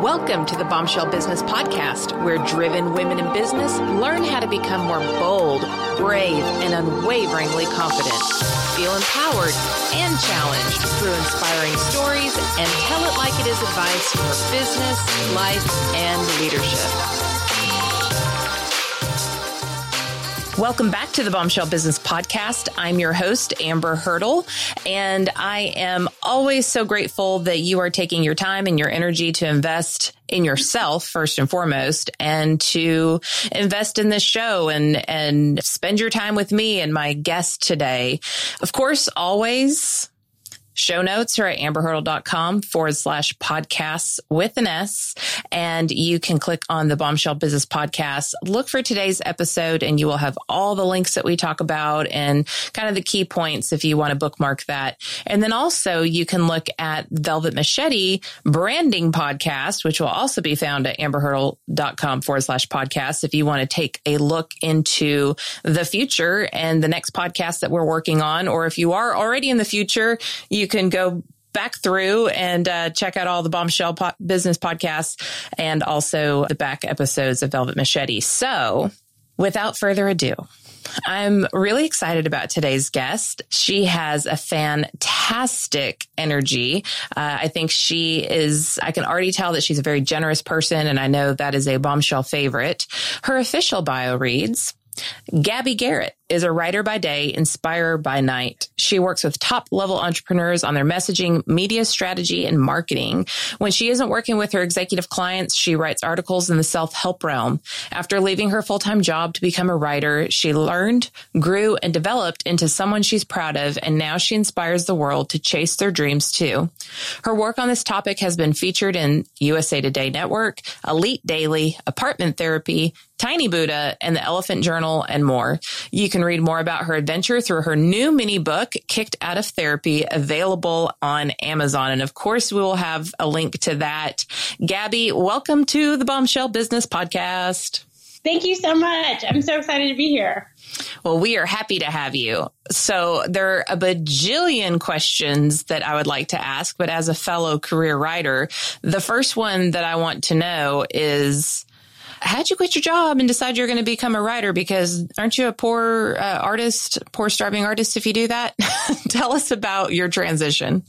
Welcome to the Bombshell Business Podcast, where driven women in business learn how to become more bold, brave, and unwaveringly confident. Feel empowered and challenged through inspiring stories and tell it like it is advice for business, life, and leadership. Welcome back to the Bombshell Business Podcast. I'm your host, Amber Hurdle, and I am always so grateful that you are taking your time and your energy to invest in yourself first and foremost, and to invest in this show and spend your time with me and my guest today. Of course, always show notes are at amberhurdle.com/podcasts with an S. And you can click on the Bombshell Business Podcast, look for today's episode, and you will have all the links that we talk about and kind of the key points if you want to bookmark that. And then also you can look at Velvet Machete Branding Podcast, which will also be found at amberhurdle.com/podcast if you want to take a look into the future and the next podcast that we're working on. Or if you are already in the future, you can go back through and check out all the Bombshell Business podcasts and also the back episodes of Velvet Machete. So without further ado, I'm really excited about today's guest. She has a fantastic energy. I think I can already tell that she's a very generous person, and I know that is a Bombshell favorite. Her official bio reads, Gabby Garrett is a writer by day, inspirer by night. She works with top-level entrepreneurs on their messaging, media strategy, and marketing. When she isn't working with her executive clients, she writes articles in the self-help realm. After leaving her full-time job to become a writer, she learned, grew, and developed into someone she's proud of, and now she inspires the world to chase their dreams too. Her work on this topic has been featured in USA Today Network, Elite Daily, Apartment Therapy, Tiny Buddha, and the Elephant Journal, and more. You can read more about her adventure through her new mini book, Kicked Out of Therapy, available on Amazon. And of course, we will have a link to that. Gabby, welcome to the Bombshell Business Podcast. Thank you so much. I'm so excited to be here. Well, we are happy to have you. So there are a bajillion questions that I would like to ask, but as a fellow career writer, the first one that I want to know is, how'd you quit your job and decide you're going to become a writer? Because aren't you a poor starving artist if you do that? Tell us about your transition.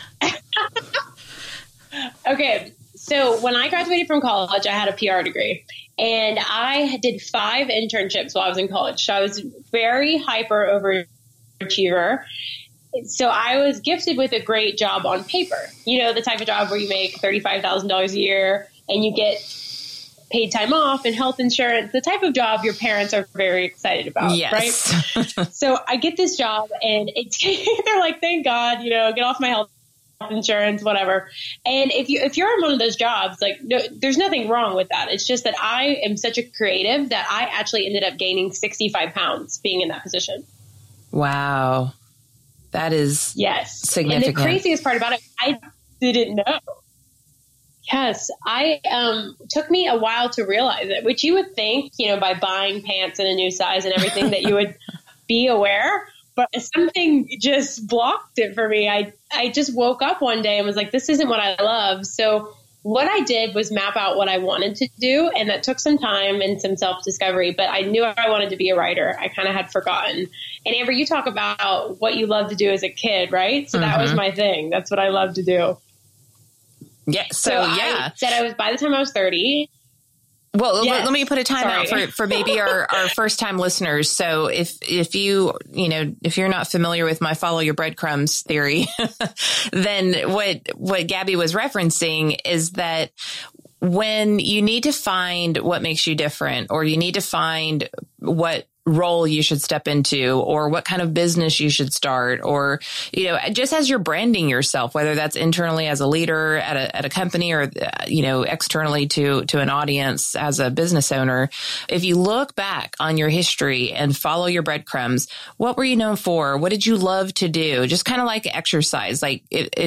Okay. So when I graduated from college, I had a PR degree, and I did 5 internships while I was in college. So I was very hyper overachiever. So I was gifted with a great job on paper, the type of job where you make $35,000 a year and you get paid time off and health insurance, the type of job your parents are very excited about, yes. Right? So I get this job and they're like, thank God, get off my health insurance, whatever. And if you're in one of those jobs, no, there's nothing wrong with that. It's just that I am such a creative that I actually ended up gaining 65 pounds being in that position. Wow. That is significant. And the craziest part about it, I didn't know. Yes, took me a while to realize it, which you would think, by buying pants in a new size and everything that you would be aware, but something just blocked it for me. I just woke up one day and was like, this isn't what I love. So what I did was map out what I wanted to do, and that took some time and some self-discovery, but I knew I wanted to be a writer. I kind of had forgotten. And Amber, you talk about what you love to do as a kid, right? So that was my thing. That's what I love to do. Yeah. I said I was, by the time I was 30. Well, let me put a time out for maybe our first time listeners. So if you're not familiar with my follow your breadcrumbs theory, then what Gabby was referencing is that when you need to find what makes you different, or you need to find what role you should step into, or what kind of business you should start, or, just as you're branding yourself, whether that's internally as a leader at a company, or, externally to an audience as a business owner, if you look back on your history and follow your breadcrumbs, what were you known for? What did you love to do? Just kind of like exercise. Like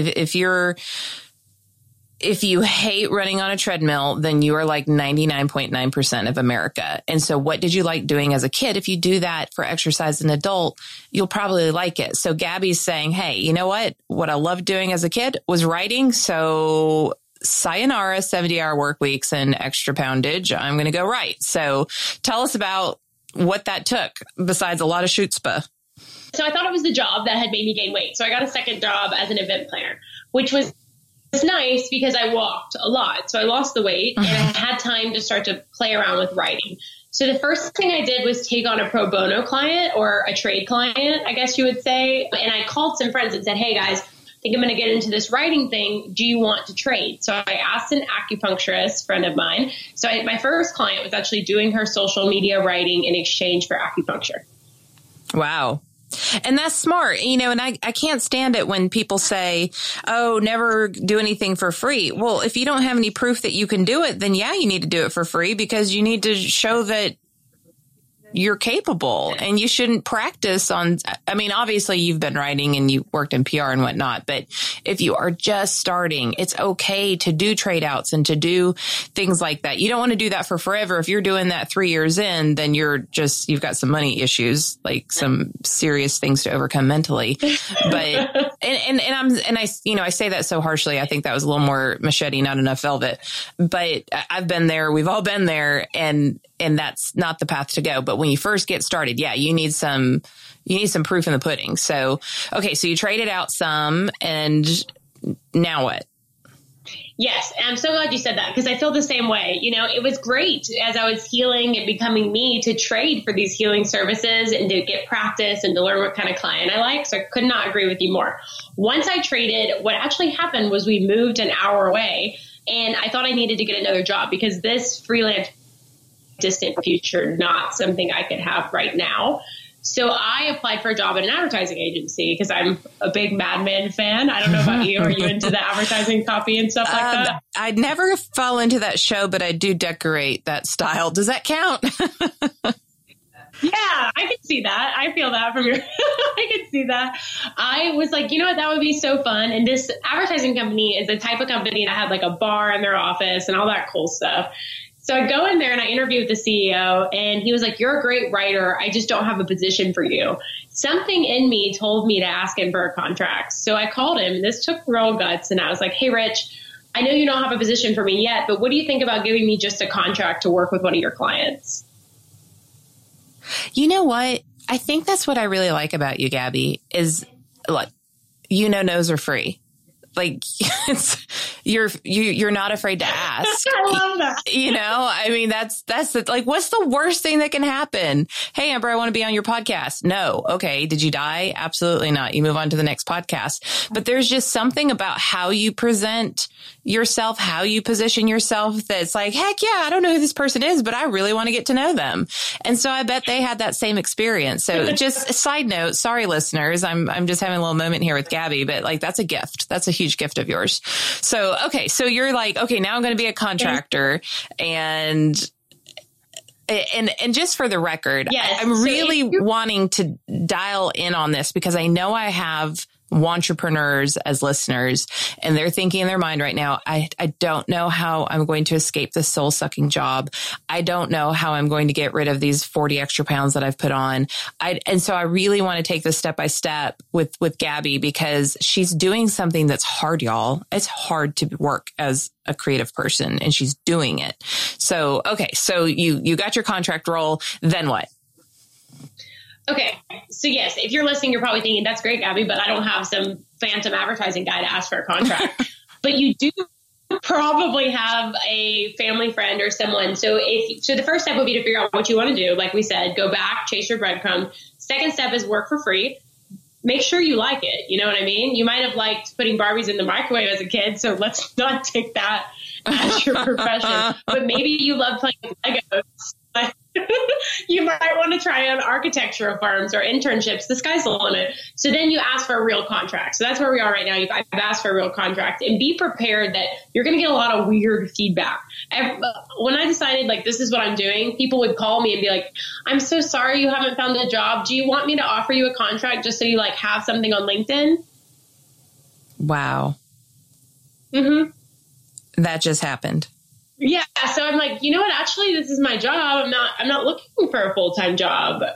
if you hate running on a treadmill, then you are like 99.9% of America. And so what did you like doing as a kid? If you do that for exercise as an adult, you'll probably like it. So Gabby's saying, hey, you know what? What I loved doing as a kid was writing. So sayonara 70-hour work weeks and extra poundage. I'm going to go right. So tell us about what that took besides a lot of chutzpah. So I thought it was the job that had made me gain weight. So I got a second job as an event planner, which was nice because I walked a lot. So I lost the weight and I had time to start to play around with writing. So the first thing I did was take on a pro bono client, or a trade client, I guess you would say. And I called some friends and said, hey guys, I think I'm going to get into this writing thing. Do you want to trade? So I asked an acupuncturist friend of mine. So my first client was actually doing her social media writing in exchange for acupuncture. Wow. And that's smart, you know, and I can't stand it when people say, oh, never do anything for free. Well, if you don't have any proof that you can do it, then yeah, you need to do it for free, because you need to show that you're capable, and you shouldn't practice on, I mean, obviously you've been writing and you worked in PR and whatnot, but if you are just starting, it's okay to do trade outs and to do things like that. You don't want to do that for forever. If you're doing that 3 years in, then you've got some money issues, like some serious things to overcome mentally. But, I say that so harshly. I think that was a little more machete, not enough velvet, but I've been there. We've all been there, and that's not the path to go. But when you first get started, yeah, you need some proof in the pudding. So, okay. So you traded out some, and now what? Yes. And I'm so glad you said that, because I feel the same way. You know, it was great as I was healing and becoming me to trade for these healing services and to get practice and to learn what kind of client I like. So I could not agree with you more. Once I traded, what actually happened was we moved an hour away, and I thought I needed to get another job, because this freelance distant future, not something I could have right now. So I applied for a job at an advertising agency because I'm a big Mad Men fan. I don't know about you. Are you into the advertising copy and stuff like that? I'd never fall into that show, but I do decorate that style. Does that count? Yeah, I can see that. I feel that from your, I can see that. I was like, you know what, that would be so fun. And this advertising company is the type of company that had like a bar in their office and all that cool stuff. So I go in there and I interview with the CEO, and he was like, you're a great writer. I just don't have a position for you. Something in me told me to ask him for a contract. So I called him, and this took real guts. And I was like, hey, Rich, I know you don't have a position for me yet, but what do you think about giving me just a contract to work with one of your clients? You know what? I think that's what I really like about you, Gabby, is look, no's are free. Like you're not afraid to ask. I love that. You know, I mean, that's like, what's the worst thing that can happen? Hey, Amber, I want to be on your podcast. No. Okay. Did you die? Absolutely not. You move on to the next podcast. But there's just something about how you present yourself, how you position yourself, that's like, heck yeah, I don't know who this person is, but I really want to get to know them. And so I bet they had that same experience. So just a side note, sorry, listeners, I'm just having a little moment here with Gabby, but like, that's a gift. That's a huge gift of yours. So, okay. So you're like, okay, now I'm going to be a contractor, and just for the record, yes, I'm really wanting to dial in on this, because I know I have entrepreneurs as listeners, and they're thinking in their mind right now, I don't know how I'm going to escape this soul sucking job. I don't know how I'm going to get rid of these 40 extra pounds that I've put on. And so I really want to take this step by step with Gabby, because she's doing something that's hard, y'all. It's hard to work as a creative person, and she's doing it. So, okay. So you got your contract role. Then what? Okay. So yes, if you're listening, you're probably thinking, that's great, Gabby, but I don't have some phantom advertising guy to ask for a contract. But you do probably have a family friend or someone. So the first step would be to figure out what you want to do. Like we said, go back, chase your breadcrumb. Second step is work for free. Make sure you like it. You know what I mean? You might have liked putting Barbies in the microwave as a kid, so let's not take that as your profession. But maybe you love playing with Legos. You might want to try on architectural firms or internships. The sky's the limit. So then you ask for a real contract. So that's where we are right now. I've asked for a real contract, and be prepared that you're going to get a lot of weird feedback. When I decided like this is what I'm doing, people would call me and be like, I'm so sorry you haven't found a job. Do you want me to offer you a contract just so you like have something on LinkedIn? Wow. Mm-hmm. That just happened. Yeah. So I'm like, you know what? Actually, this is my job. I'm not looking for a full-time job.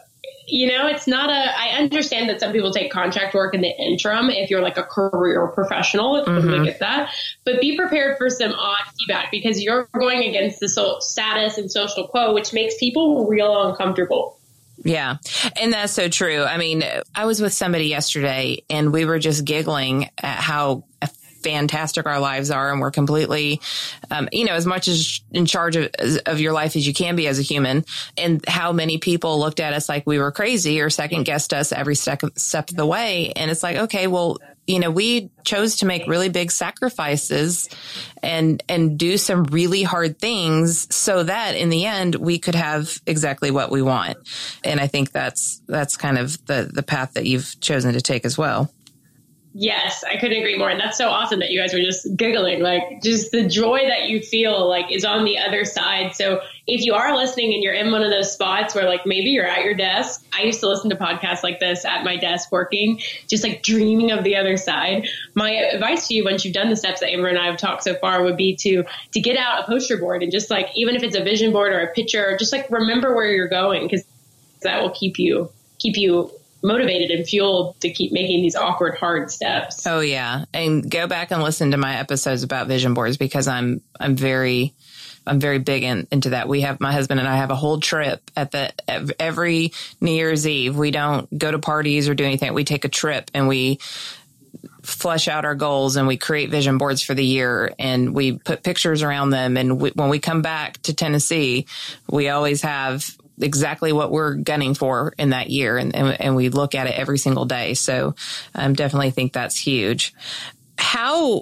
it's not I understand that some people take contract work in the interim if you're like a career professional. I totally get that. But be prepared for some odd feedback because you're going against the status and social quo, which makes people real uncomfortable. Yeah. And that's so true. I mean, I was with somebody yesterday and we were just giggling at how fantastic our lives are. And we're completely, as much as in charge of your life as you can be as a human, and how many people looked at us like we were crazy or second guessed us every step of the way. And it's like, okay, well, we chose to make really big sacrifices and do some really hard things so that in the end we could have exactly what we want. And I think that's kind of the path that you've chosen to take as well. Yes, I couldn't agree more. And that's so awesome that you guys were just giggling, like just the joy that you feel like is on the other side. So if you are listening and you're in one of those spots where like maybe you're at your desk, I used to listen to podcasts like this at my desk working, just like dreaming of the other side. My advice to you once you've done the steps that Amber and I have talked so far would be to get out a poster board and just like, even if it's a vision board or a picture, just like remember where you're going because that will keep you motivated and fueled to keep making these awkward, hard steps. Oh yeah. And go back and listen to my episodes about vision boards because I'm very big into that. My husband and I have a whole trip every New Year's Eve. We don't go to parties or do anything. We take a trip and we flesh out our goals and we create vision boards for the year and we put pictures around them. And when we come back to Tennessee, we always have exactly what we're gunning for in that year. And we look at it every single day. So I definitely think that's huge. How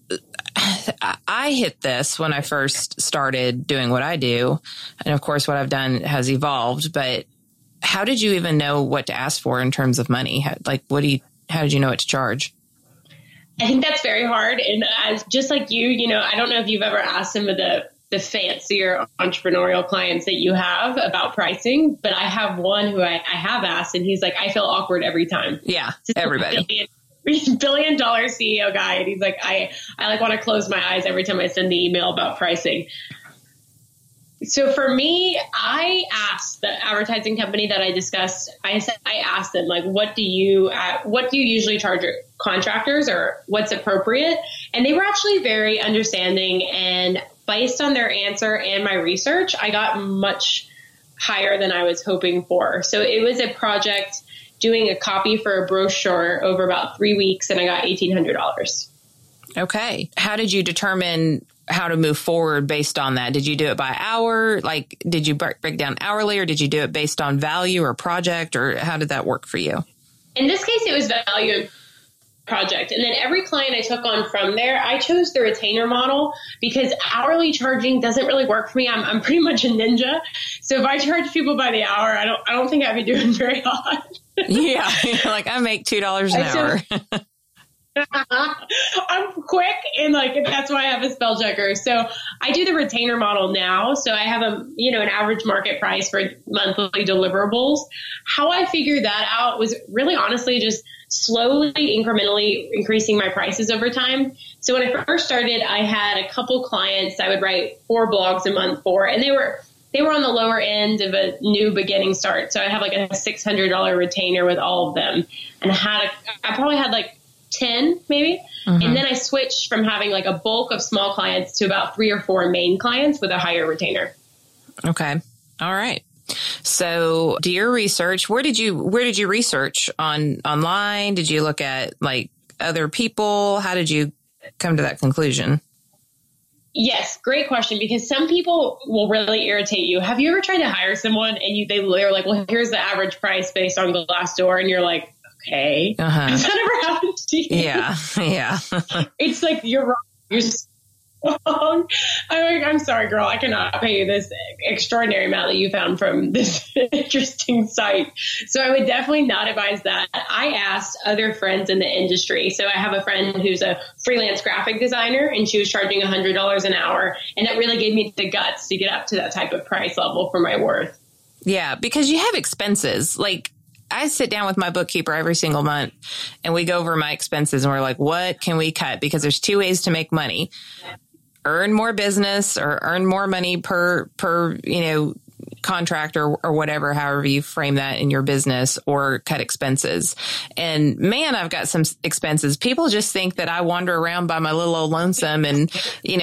I hit this when I first started doing what I do. And of course, what I've done has evolved, but how did you even know what to ask for in terms of money? How did you know what to charge? I think that's very hard. And as just like you, I don't know if you've ever asked some of the fancier entrepreneurial clients that you have about pricing, but I have one who I have asked and he's like, I feel awkward every time. Yeah. Everybody. Billion-dollar CEO guy. And he's like, I like want to close my eyes every time I send the email about pricing. So for me, I asked the advertising company that I discussed, I asked them like, what do you usually charge your contractors or what's appropriate? And they were actually very understanding, and based on their answer and my research, I got much higher than I was hoping for. So it was a project doing a copy for a brochure over about 3 weeks, and I got $1,800. Okay. How did you determine how to move forward based on that? Did you do it by hour? Like, did you break down hourly, or did you do it based on value or project, or how did that work for you? In this case, it was value and project. And then every client I took on from there, I chose the retainer model because hourly charging doesn't really work for me. I'm pretty much a ninja. So if I charge people by the hour, I don't think I'd be doing very hot. Yeah. Like I make $2 an hour. I'm quick and that's why I have a spell checker. So I do the retainer model now. So I have an average market price for monthly deliverables. How I figured that out was really honestly just slowly, incrementally increasing my prices over time. So when I first started, I had a couple clients I would write 4 blogs a month for, and they were on the lower end of a new beginning start. So I have like a $600 retainer with all of them, and I probably had like 10 maybe. Mm-hmm. And then I switched from having like a bulk of small clients to about 3 or 4 main clients with a higher retainer. Okay. All right. So do your research. Where did you research online? Did you look at like other people? How did you come to that conclusion? Yes. Great question, because some people will really irritate you. Have you ever tried to hire someone and they're like, well, here's the average price based on Glassdoor. And you're like, okay. Uh-huh. Has that ever happened to you? Yeah. Yeah. It's like, you're wrong. You're wrong. I'm sorry, girl. I cannot pay you this extraordinary amount that you found from this interesting site. So I would definitely not advise that. I asked other friends in the industry. So I have a friend who's a freelance graphic designer, and she was charging $100 an hour. And that really gave me the guts to get up to that type of price level for my worth. Yeah, because you have expenses. Like, I sit down with my bookkeeper every single month and we go over my expenses and we're like, what can we cut? Because there's 2 ways to make money. Earn more business or earn more money per contract or whatever, however you frame that in your business, or cut expenses. And man, I've got some expenses. People just think that I wander around by my little old lonesome and,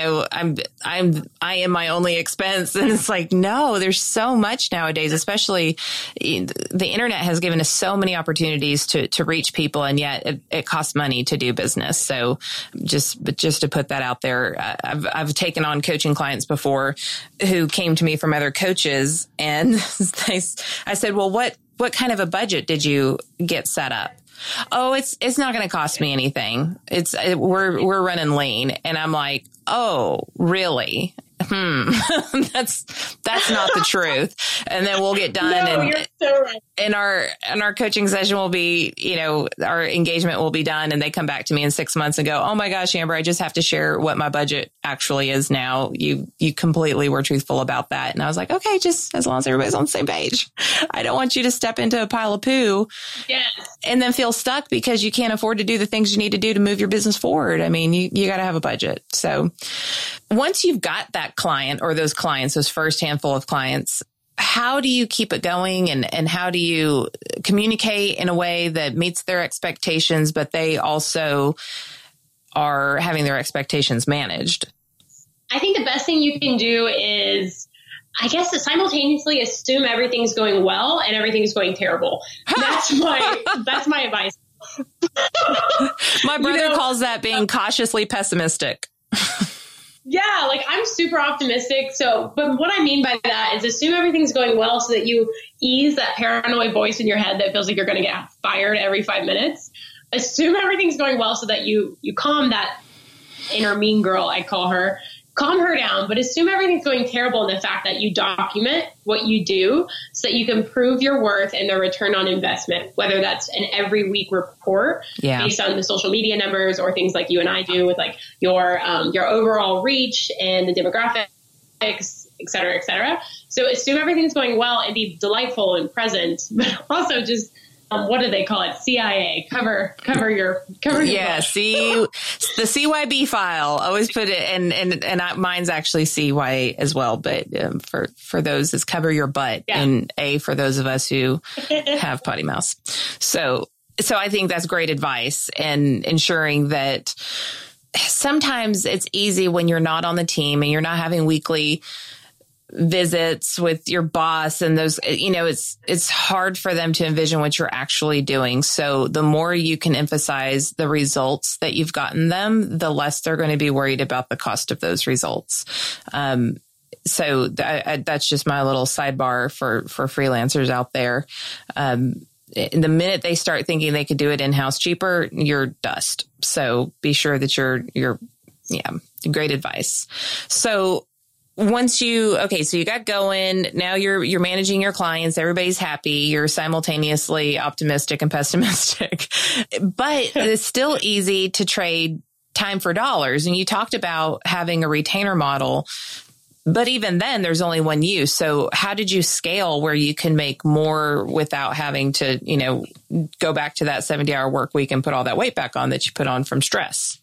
I am my only expense. And it's like, no, there's so much nowadays, especially the internet has given us so many opportunities to reach people. And yet it costs money to do business. So just to put that out there, I've taken on coaching clients before who came to me from other coaches, and I said, well, what kind of a budget did you get set up? Oh, it's not going to cost me anything. We're running lean. And I'm like, oh, really? That's not the truth. And then we'll get done. No, and you're so right. and our coaching session will be, our engagement will be done. And they come back to me in 6 months and go, oh my gosh, Amber, I just have to share what my budget actually is now. You completely were truthful about that. And I was like, okay, just as long as everybody's on the same page. I don't want you to step into a pile of poo and then feel stuck because you can't afford to do the things you need to do to move your business forward. I mean, you got to have a budget. So once you've got that client or those clients, those first handful of clients, how do you keep it going and how do you communicate in a way that meets their expectations, but they also are having their expectations managed? I think the best thing you can do is, I guess, to simultaneously assume everything's going well and everything's going terrible. That's my advice. My brother calls that being cautiously pessimistic. Yeah, like I'm super optimistic. But what I mean by that is assume everything's going well so that you ease that paranoid voice in your head that feels like you're going to get fired every 5 minutes. Assume everything's going well so that you calm that inner mean girl, I call her. Calm her down, but assume everything's going terrible in the fact that you document what you do so that you can prove your worth and the return on investment, whether that's an every week report based on the social media numbers or things like you and I do with like your overall reach and the demographics, et cetera, et cetera. So assume everything's going well and be delightful and present, but also just what do they call it? CIA. Cover your yeah. The CYB file. Always put it, and mine's actually CY as well. But for those is cover your butt, and A for those of us who have potty mouths. So I think that's great advice, and ensuring that sometimes it's easy when you're not on the team and you're not having weekly visits with your boss and those, it's hard for them to envision what you're actually doing. So the more you can emphasize the results that you've gotten them, the less they're going to be worried about the cost of those results. So that's just my little sidebar for freelancers out there. The minute they start thinking they could do it in-house cheaper, you're dust. So be sure that you're great advice. So once you got going, now you're managing your clients, everybody's happy, you're simultaneously optimistic and pessimistic, but it's still easy to trade time for dollars. And you talked about having a retainer model, but even then there's only one use. So how did you scale where you can make more without having to, go back to that 70-hour work week and put all that weight back on that you put on from stress?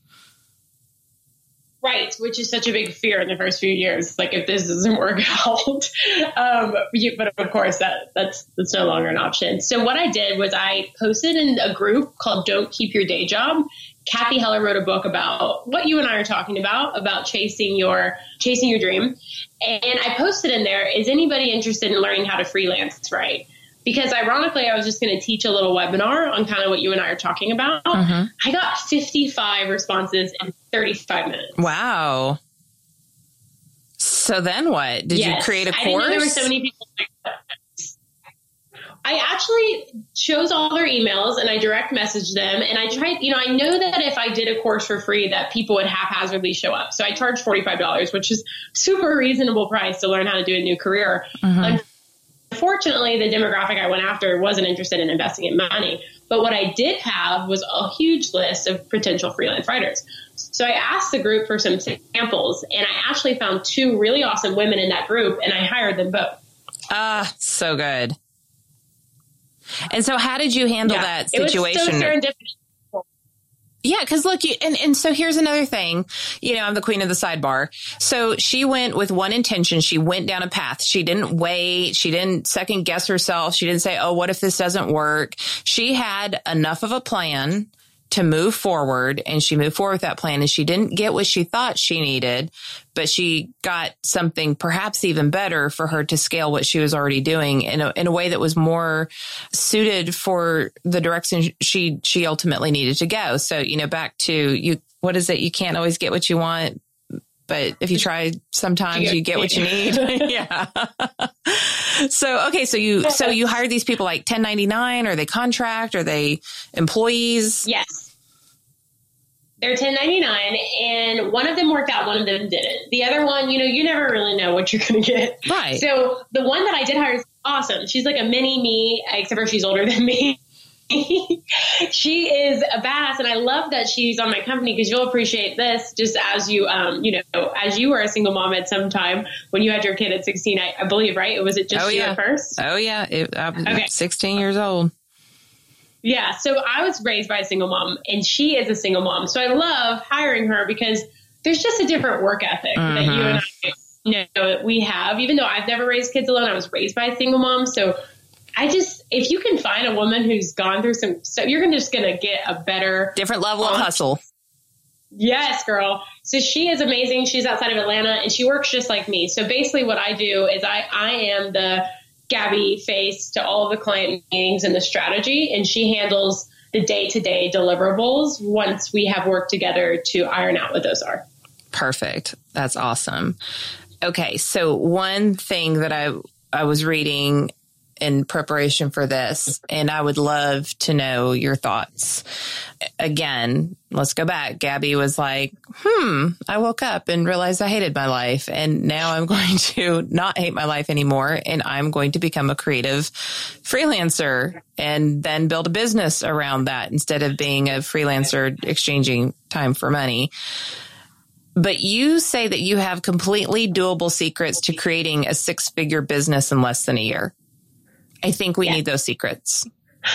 Right, which is such a big fear in the first few years. Like if this doesn't work out, but of course that's no longer an option. So what I did was I posted in a group called "Don't Keep Your Day Job." Kathy Heller wrote a book about what you and I are talking about chasing your dream, and I posted in there: is anybody interested in learning how to freelance? Right. Because ironically, I was just going to teach a little webinar on kind of what you and I are talking about. Mm-hmm. I got 55 responses in 35 minutes. Wow. So then what? Did you create a course? I didn't know there were so many people like that. I actually chose all their emails and I direct messaged them. And I tried, I know that if I did a course for free that people would haphazardly show up. So I charged $45, which is super reasonable price to learn how to do a new career. Mm-hmm. Unfortunately, the demographic I went after wasn't interested in investing in money. But what I did have was a huge list of potential freelance writers. So I asked the group for some samples, and I actually found 2 really awesome women in that group, and I hired them both. So good. And so how did you handle that situation? It was so serendipitous. Yeah, because look, and so here's another thing. I'm the queen of the sidebar. So she went with one intention. She went down a path. She didn't wait. She didn't second guess herself. She didn't say, oh, what if this doesn't work? She had enough of a plan to move forward, and she moved forward with that plan, and she didn't get what she thought she needed, but she got something perhaps even better for her to scale what she was already doing in a way that was more suited for the direction she ultimately needed to go. So, back to you, what is it? You can't always get what you want, but if you try, sometimes you get what you need. Yeah. So, okay. So you hire these people like 1099, are they contract? Are they employees? Yes. They're 1099, and one of them worked out, one of them didn't. The other one, you never really know what you're going to get. Right. So the one that I did hire is awesome. She's like a mini me, except for she's older than me. She is a badass, and I love that she's on my company, because you'll appreciate this just as you, as you were a single mom at some time when you had your kid at 16, I believe, right? Was it just you at first? Oh, yeah. Okay. 16 years old. Yeah. So I was raised by a single mom, and she is a single mom. So I love hiring her because there's just a different work ethic that you and I that we have, even though I've never raised kids alone. I was raised by a single mom. So if you can find a woman who's gone through some stuff, you're just going to get a better, different level of hustle. Yes, girl. So she is amazing. She's outside of Atlanta, and she works just like me. So basically what I do is I am the Gabby face to all of the client meetings and the strategy, and she handles the day-to-day deliverables once we have worked together to iron out what those are. Perfect. That's awesome. Okay. So one thing that I was reading in preparation for this, and I would love to know your thoughts. Again, let's go back. Gabby was like, I woke up and realized I hated my life, and now I'm going to not hate my life anymore, and I'm going to become a creative freelancer and then build a business around that instead of being a freelancer exchanging time for money. But you say that you have completely doable secrets to creating a 6-figure business in less than a year. I think we need those secrets.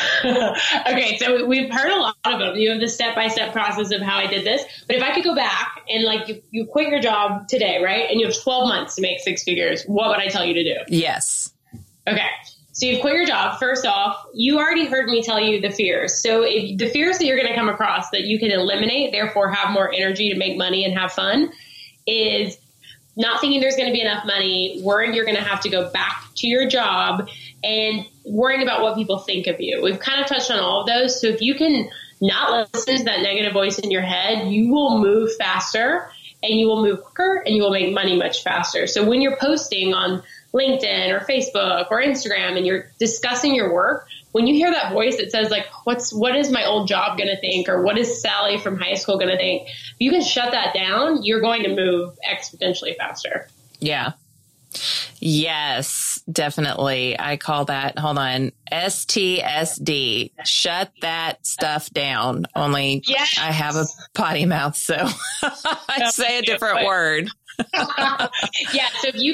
Okay, so we've heard a lot of them. You have the step-by-step process of how I did this. But if I could go back and you quit your job today, right? And you have 12 months to make 6 figures, what would I tell you to do? Yes. Okay. So you've quit your job. First off, you already heard me tell you the fears. So the fears that you're going to come across that you can eliminate, therefore have more energy to make money and have fun, is not thinking there's going to be enough money, worrying you're going to have to go back to your job, and worrying about what people think of you. We've kind of touched on all of those. So if you can not listen to that negative voice in your head, you will move faster, and you will move quicker, and you will make money much faster. So when you're posting on LinkedIn or Facebook or Instagram and you're discussing your work, when you hear that voice that says what is my old job going to think, or what is Sally from high school going to think? If you can shut that down, you're going to move exponentially faster. Yeah. Yes, definitely. I call that, hold on, STSD. Shut that stuff down. Only yes. I have a potty mouth, so I say a different word. Yeah, so if you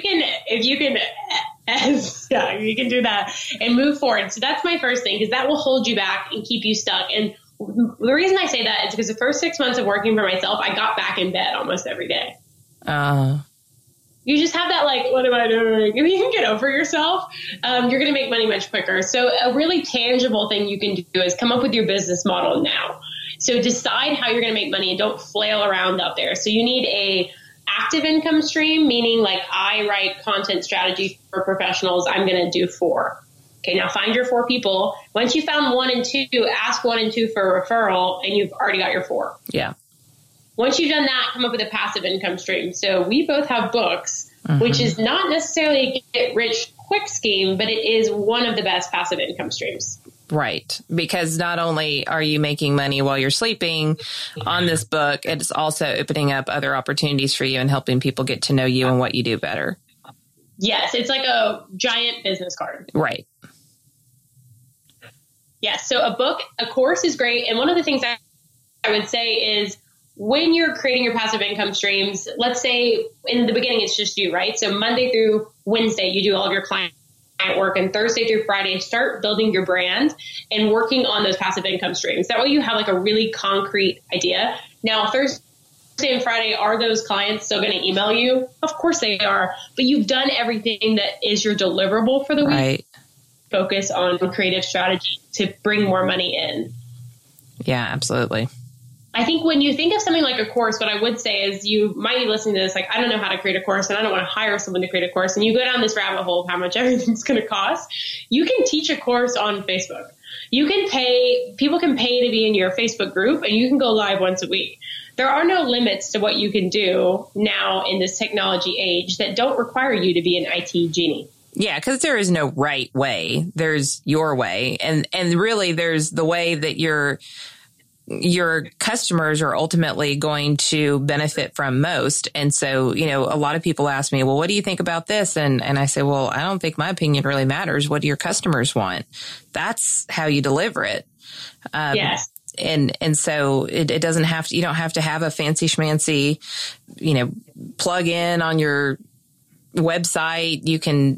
can do that and move forward. So that's my first thing, because that will hold you back and keep you stuck. And the reason I say that is because the first 6 months of working for myself, I got back in bed almost every day. You just have that, what am I doing? If you can get over yourself, you're going to make money much quicker. So a really tangible thing you can do is come up with your business model now. So decide how you're going to make money and don't flail around out there. So you need a active income stream, meaning I write content strategy for professionals. I'm going to do 4. Okay, now find your 4 people. Once you found 1 and 2, ask 1 and 2 for a referral, and you've already got your 4. Yeah. Once you've done that, come up with a passive income stream. So we both have books, which is not necessarily a get rich quick scheme, but it is one of the best passive income streams. Right. Because not only are you making money while you're sleeping on this book, it's also opening up other opportunities for you and helping people get to know you and what you do better. Yes. It's like a giant business card. Right. Yes. So a course is great. And one of the things I would say is, when you're creating your passive income streams, let's say in the beginning, it's just you, right? So Monday through Wednesday, you do all of your client work, and Thursday through Friday, start building your brand and working on those passive income streams. That way you have like a really concrete idea. Now, Thursday and Friday, are those clients still going to email you? Of course they are, but you've done everything that is your deliverable for the week. Focus on creative strategy to bring more money in. Yeah, absolutely. I think when you think of something like a course, what I would say is you might be listening to this, like, I don't know how to create a course and I don't want to hire someone to create a course. And you go down this rabbit hole of how much everything's going to cost. You can teach a course on Facebook. People can pay to be in your Facebook group, and you can go live once a week. There are no limits to what you can do now in this technology age that don't require you to be an IT genie. Yeah, because there is no right way. There's your way. And really, there's the way that your customers are ultimately going to benefit from most. And so, a lot of people ask me, well, what do you think about this? And I say, well, I don't think my opinion really matters. What do your customers want? That's how you deliver it. Yes. And so it doesn't have to, you don't have to have a fancy schmancy, plug in on your website.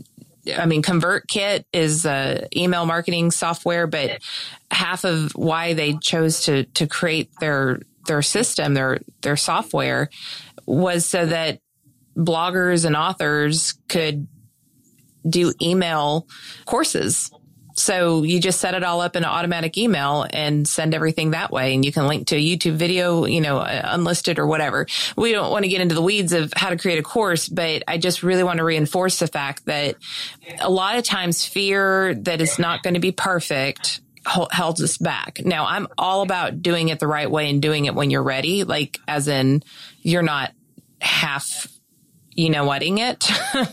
ConvertKit is email marketing software, but half of why they chose to create their system, their software, was so that bloggers and authors could do email courses. So you just set it all up in an automatic email and send everything that way. And you can link to a YouTube video, unlisted or whatever. We don't want to get into the weeds of how to create a course, but I just really want to reinforce the fact that a lot of times fear that it's not going to be perfect held us back. Now, I'm all about doing it the right way and doing it when you're ready, like as in you're not half whatting it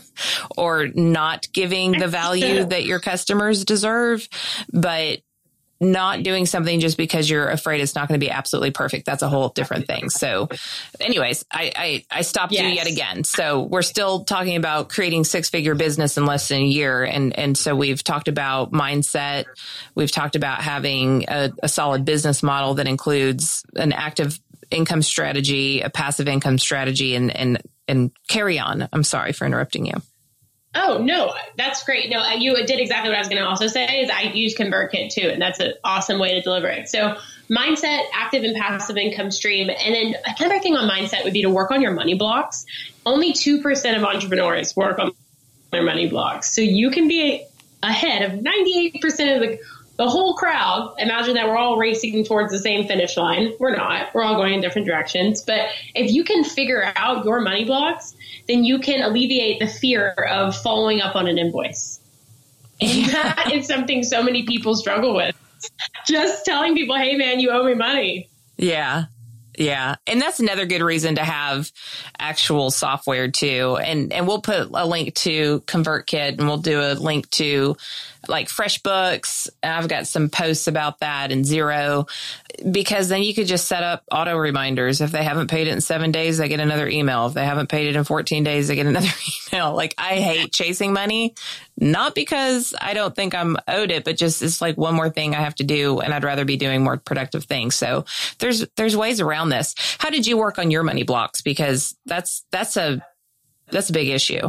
or not giving the value that your customers deserve, but not doing something just because you're afraid it's not going to be absolutely perfect. That's a whole different thing. So anyways, I stopped you yet again. So we're still talking about creating six-figure business in less than a year. And so we've talked about mindset. We've talked about having a solid business model that includes an active income strategy, a passive income strategy, and carry on. I'm sorry for interrupting you. Oh, no, that's great. No, you did exactly what I was going to also say is I use ConvertKit too. And that's an awesome way to deliver it. So mindset, active and passive income stream. And then another thing on mindset would be to work on your money blocks. Only 2% of entrepreneurs work on their money blocks. So you can be ahead of 98% of the whole crowd. Imagine that we're all racing towards the same finish line. We're not. We're all going in different directions. But if you can figure out your money blocks, then you can alleviate the fear of following up on an invoice. And that is something so many people struggle with. Just telling people, hey, man, you owe me money. Yeah. Yeah. And that's another good reason to have actual software too. And we'll put a link to ConvertKit, and we'll do a link to like FreshBooks. I've got some posts about that, and Xero, because then you could just set up auto reminders. If they haven't paid it in 7 days, they get another email. If they haven't paid it in 14 days, they get another email. Like, I hate chasing money, not because I don't think I'm owed it, but just it's like one more thing I have to do, and I'd rather be doing more productive things. So there's ways around this. How did you work on your money blocks? Because that's a big issue.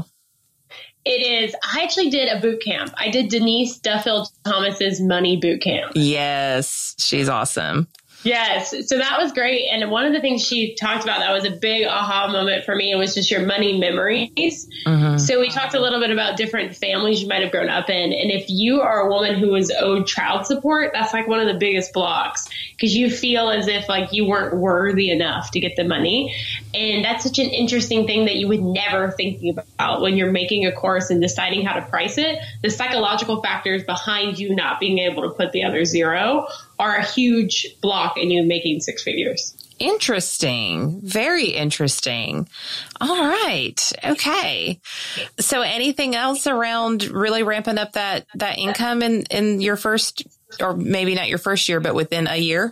It is. I actually did a boot camp. I did Denise Duffield Thomas's money boot camp. Yes, she's awesome. Yes. So that was great. And one of the things she talked about that was a big aha moment for me was just your money memories. Mm-hmm. So we talked a little bit about different families you might have grown up in. And if you are a woman who was owed child support, that's like one of the biggest blocks, because you feel as if like you weren't worthy enough to get the money. And that's such an interesting thing that you would never think about when you're making a course and deciding how to price it. The psychological factors behind you not being able to put the other zero are a huge block in you making six figures. Interesting. Very interesting. All right. Okay. So anything else around really ramping up that income in your first, or maybe not your first year, but within a year?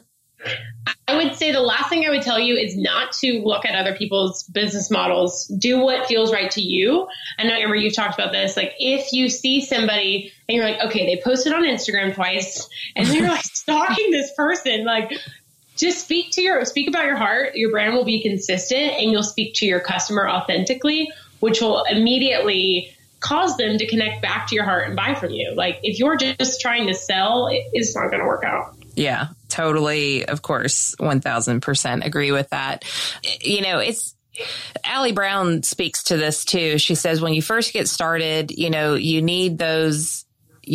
I would say the last thing I would tell you is not to look at other people's business models. Do what feels right to you. I know, Amber, you've talked about this. Like, if you see somebody and you're like, okay, they posted on Instagram twice, and then you're like stalking this person, like, just speak about your heart. Your brand will be consistent, and you'll speak to your customer authentically, which will immediately cause them to connect back to your heart and buy from you. Like if you're just trying to sell, it's not going to work out. Yeah, totally. Of course, 1000% agree with that. You know, Allie Brown speaks to this too. She says, when you first get started, you know, you need those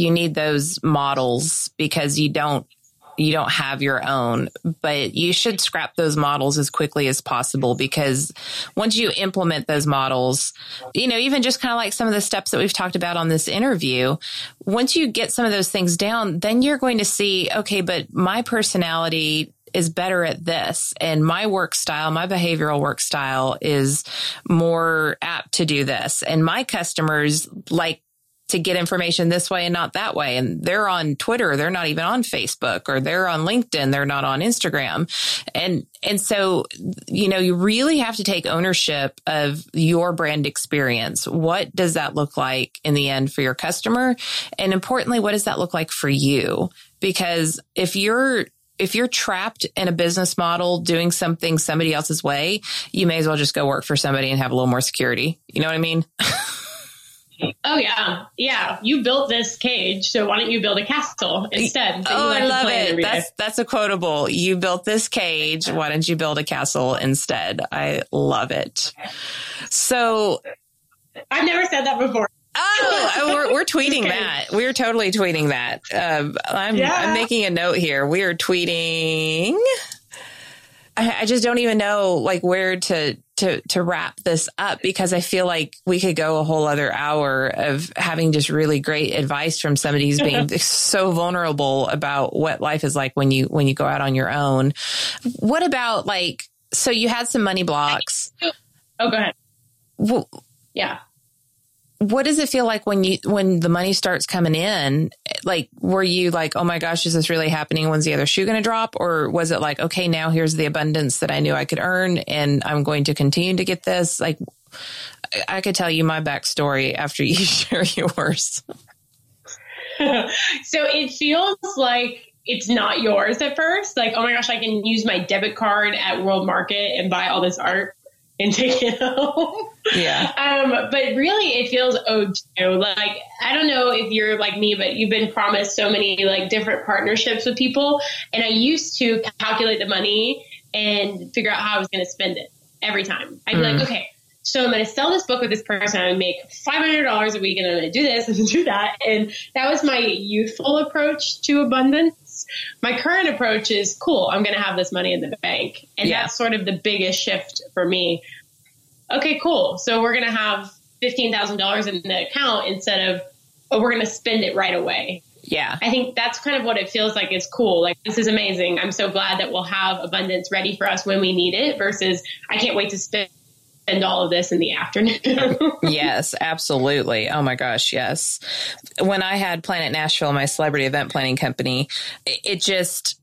models because you don't have your own, but you should scrap those models as quickly as possible, because once you implement those models, you know, even just kind of like some of the steps that we've talked about on this interview, once you get some of those things down, then you're going to see, okay, but my personality is better at this, and my work style, my behavioral work style is more apt to do this. And my customers like to get information this way and not that way. And they're on Twitter. They're not even on Facebook, or they're on LinkedIn. They're not on Instagram. And so, you know, you really have to take ownership of your brand experience. What does that look like in the end for your customer? And importantly, what does that look like for you? Because if you're trapped in a business model doing something somebody else's way, you may as well just go work for somebody and have a little more security. You know what I mean? Oh, yeah. Yeah. You built this cage, so why don't you build a castle instead? Oh, I love it. That's a quotable. You built this cage. Why don't you build a castle instead? I love it. So I've never said that before. Oh, we're tweeting okay. That. We're totally tweeting that. I'm making a note here. We are tweeting. I just don't even know like where to wrap this up, because I feel like we could go a whole other hour of having just really great advice from somebody who's being so vulnerable about what life is like when you go out on your own. What about like, so you had some money blocks. Oh, go ahead. Well, yeah. What does it feel like when the money starts coming in? Like, were you like, oh my gosh, is this really happening? When's the other shoe going to drop? Or was it like, okay, now here's the abundance that I knew I could earn, and I'm going to continue to get this? Like, I could tell you my backstory after you share yours. So it feels like it's not yours at first. Like, oh my gosh, I can use my debit card at World Market and buy all this art and take it home. Yeah. But really it feels owed to you. Like, I don't know if you're like me, but you've been promised so many like different partnerships with people. And I used to calculate the money and figure out how I was going to spend it every time. I'd be like, okay, so I'm going to sell this book with this person. I'm going to make $500 a week, and I'm going to do this and do that. And that was my youthful approach to abundance. My current approach is, cool, I'm going to have this money in the bank. And that's sort of the biggest shift for me. Okay, cool. So we're going to have $15,000 in the account instead of, oh, we're going to spend it right away. Yeah. I think that's kind of what it feels like. It's cool. Like, this is amazing. I'm so glad that we'll have abundance ready for us when we need it, versus I can't wait to spend all of this in the afternoon. Yes, absolutely. Oh my gosh. Yes. When I had Planet Nashville, my celebrity event planning company, it just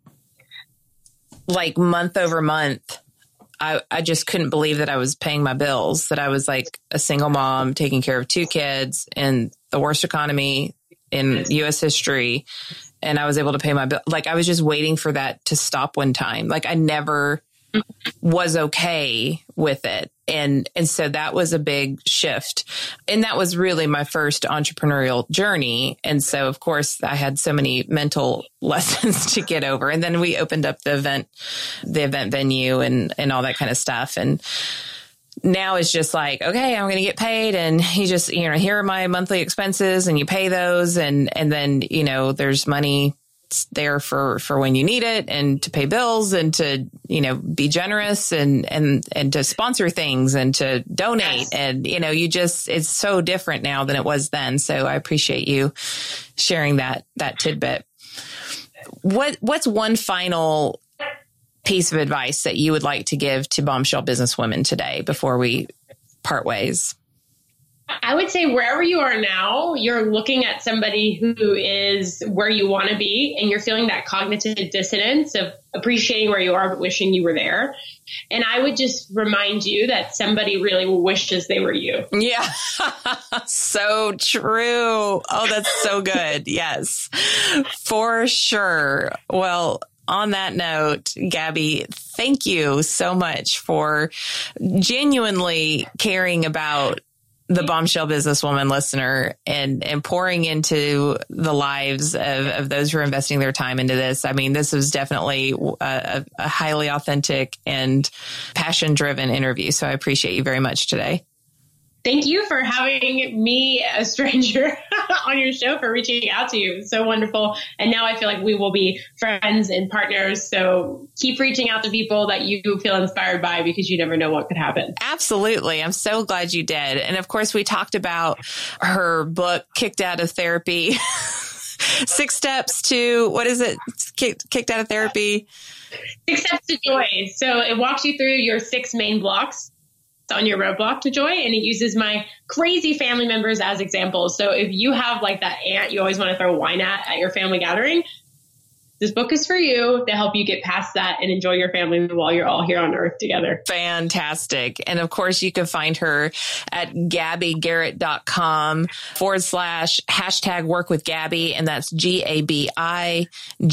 like month over month, I just couldn't believe that I was paying my bills, that I was like a single mom taking care of 2 kids in the worst economy in U.S. history. And I was able to pay my bill. Like, I was just waiting for that to stop one time. Like, I never was okay with it. And so that was a big shift. And that was really my first entrepreneurial journey. And so, of course, I had so many mental lessons to get over. And then we opened up the event venue and all that kind of stuff. And now it's just like, okay, I'm going to get paid. And you just, here are my monthly expenses, and you pay those. And then, there's money there for when you need it, and to pay bills, and to, be generous and to sponsor things and to donate. Yes. And, it's so different now than it was then. So I appreciate you sharing that tidbit. What's one final piece of advice that you would like to give to bombshell businesswomen today before we part ways? I would say wherever you are now, you're looking at somebody who is where you want to be, and you're feeling that cognitive dissonance of appreciating where you are, but wishing you were there. And I would just remind you that somebody really wishes they were you. Yeah. So true. Oh, that's so good. Yes, for sure. Well, on that note, Gabby, thank you so much for genuinely caring about the Bombshell Businesswoman listener and pouring into the lives of those who are investing their time into this. I mean, this was definitely a highly authentic and passion-driven interview. So I appreciate you very much today. Thank you for having me, a stranger, on your show, for reaching out to you. It was so wonderful. And now I feel like we will be friends and partners. So keep reaching out to people that you feel inspired by, because you never know what could happen. Absolutely. I'm so glad you did. And of course, we talked about her book, Kicked Out of Therapy. 6 steps to, what is it? Kicked Out of Therapy. 6 steps to joy. So it walks you through your 6 main blocks on your roadblock to joy, and it uses my crazy family members as examples. So if you have like that aunt you always want to throw wine at your family gathering, this book is for you to help you get past that and enjoy your family while you're all here on earth together. Fantastic. And of course, you can find her at GabbyGarrett.com/#workwithGabby. And that's GABIGARRETT,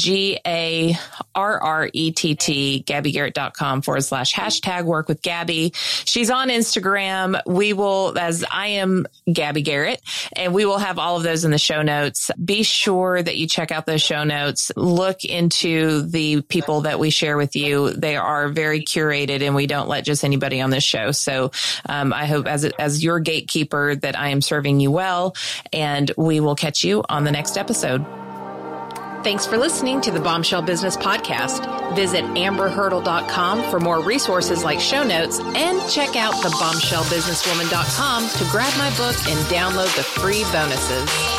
GabbyGarrett.com/#workwithGabby. She's on Instagram. We will, as I am Gabby Garrett, and we will have all of those in the show notes. Be sure that you check out those show notes. Look into the people that we share with you. They are very curated, and we don't let just anybody on this show. So I hope as your gatekeeper that I am serving you well, and we will catch you on the next episode. Thanks for listening to the Bombshell Business Podcast. Visit amberhurdle.com for more resources like show notes, and check out thebombshellbusinesswoman.com to grab my book and download the free bonuses.